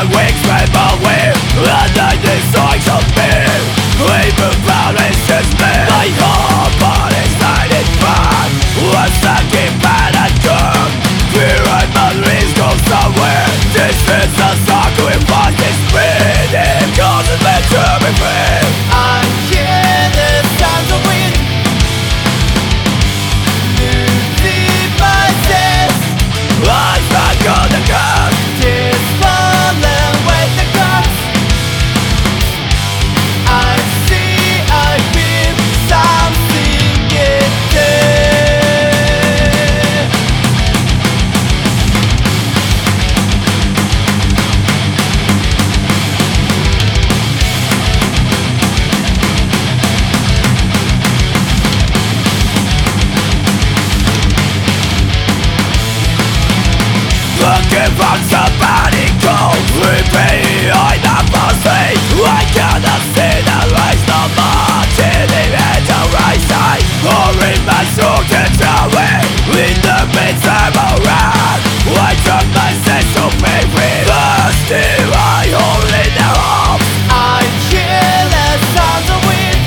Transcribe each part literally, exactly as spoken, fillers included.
wings tremble with the night destroys of me. Even violations me. My whole body's fighting back. I'm stuck in bed and good. Fear and my dreams go somewhere. This is the sacrifice is spinning, causes me to be free. I hear the sounds of wind losing my sense. I'm stuck on the ground. Tears falling with the guns. I see, I feel something is there. Looking for somebody cold. Repeat, I never see. I cannot see the race no more. Till the end of right side. Or in my soul to tell me. In the midst of a run, I took my sense to be free. But still I hold in the hope. I hear the sounds of wind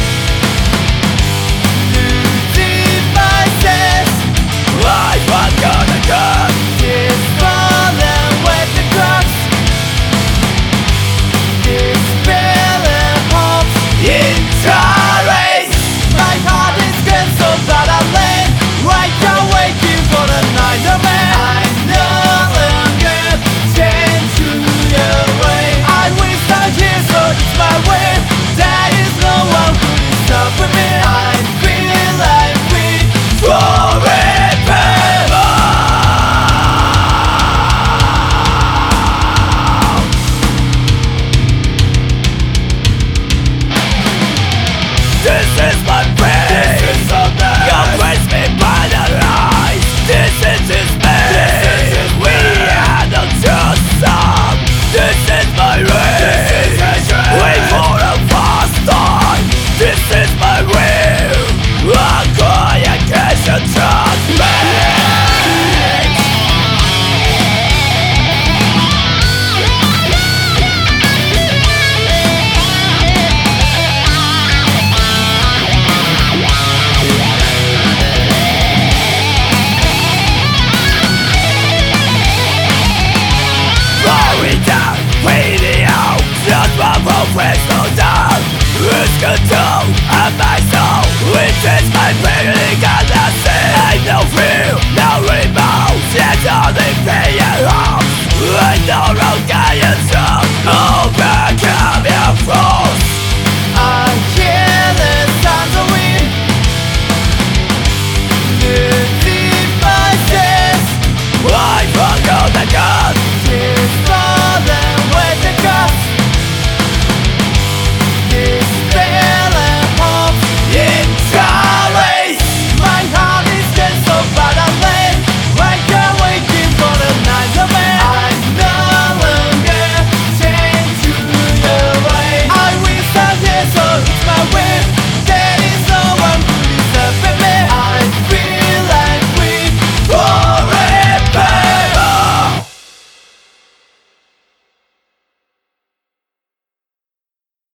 losing my sense. I forgot the gun. Tears falling with the guns. Despairing hopes In race. my heart is cancelled, but I lay right now waiting for the night of man. I no longer change to your way. I will start here, so it's my way. There is no one who can stop with me. I feel like we Forever. This is my pain. This is so nice. You press me by the eyes. This is his pain. We had no choice. This is my race. Wait for a fast time. This is my will. I'm going against your trust me. Slowing down, fading out. Just my progress so down. Lose control of my soul. It is my feeling and I see. I no fear, no remorse. Yet only pain and hope. I no longer am strong. Overcome your fault.